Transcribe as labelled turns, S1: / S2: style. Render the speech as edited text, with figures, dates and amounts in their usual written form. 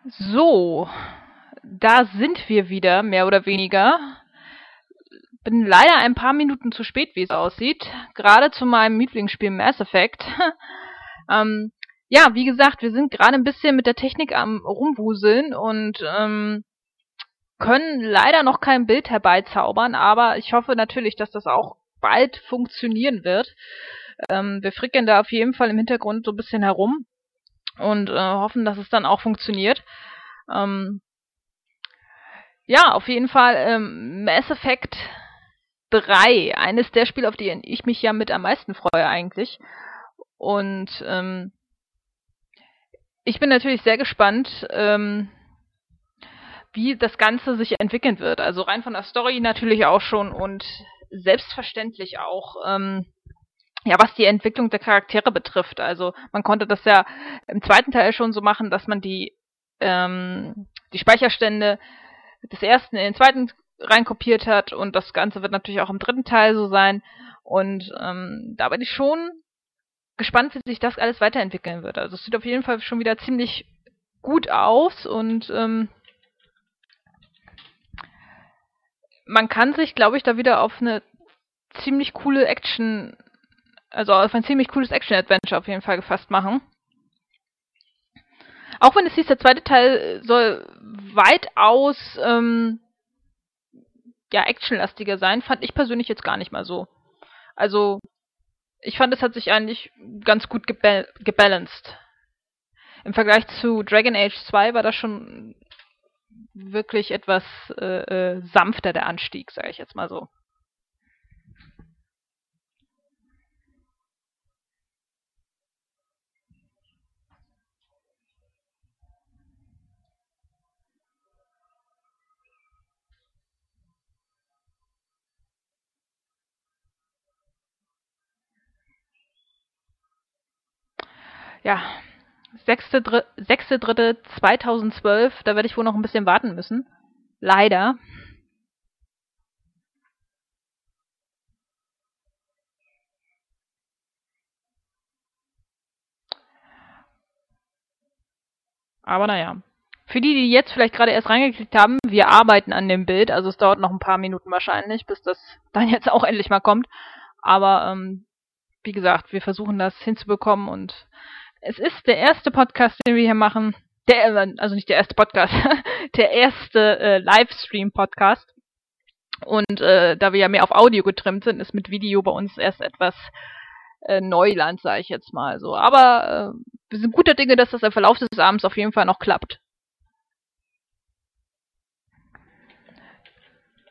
S1: So, da sind wir wieder, mehr oder weniger. Bin leider ein paar Minuten zu spät, wie es aussieht. Gerade zu meinem Lieblingsspiel Mass Effect. Ja, wie gesagt, wir sind gerade ein bisschen mit der Technik am Rumwuseln und können leider noch kein Bild herbeizaubern, aber ich hoffe natürlich, dass das auch bald funktionieren wird. Wir frickeln da auf jeden Fall im Hintergrund so ein bisschen herum und hoffen, dass es dann auch funktioniert. Ja, auf jeden Fall Mass Effect 3, eines der Spiele, auf die ich mich ja mit am meisten freue eigentlich. Und ich bin natürlich sehr gespannt, wie das Ganze sich entwickeln wird. Also rein von der Story natürlich auch schon und selbstverständlich auch, ja, was die Entwicklung der Charaktere betrifft. Also man konnte das ja im zweiten Teil schon so machen, dass man die Speicherstände des ersten in den zweiten reinkopiert hat und das Ganze wird natürlich auch im dritten Teil so sein. Und da bin ich schon gespannt, wie sich das alles weiterentwickeln wird. Also es sieht auf jeden Fall schon wieder ziemlich gut aus und man kann sich, glaube ich, da wieder auf eine ziemlich coole Action, also auf ein ziemlich cooles Action-Adventure auf jeden Fall gefasst machen. Auch wenn es hieß, der zweite Teil soll weitaus ja, actionlastiger sein, fand ich persönlich jetzt gar nicht mal so. Also, ich fand, es hat sich eigentlich ganz gut gebalanced. Im Vergleich zu Dragon Age 2 war das schon wirklich etwas sanfter, der Anstieg, sage ich jetzt mal so. Ja, 6.3.2012, da werde ich wohl noch ein bisschen warten müssen. Leider. Aber naja. Für die, die jetzt vielleicht gerade erst reingeklickt haben, wir arbeiten an dem Bild. Also es dauert noch ein paar Minuten wahrscheinlich, bis das dann jetzt auch endlich mal kommt. Aber wie gesagt, wir versuchen das hinzubekommen und es ist der erste Podcast, den wir hier machen. Also nicht der erste Podcast, der erste Livestream-Podcast. Und da wir ja mehr auf Audio getrimmt sind, ist mit Video bei uns erst etwas Neuland, sage ich jetzt mal so. Aber wir sind guter Dinge, dass das im Verlauf des Abends auf jeden Fall noch klappt.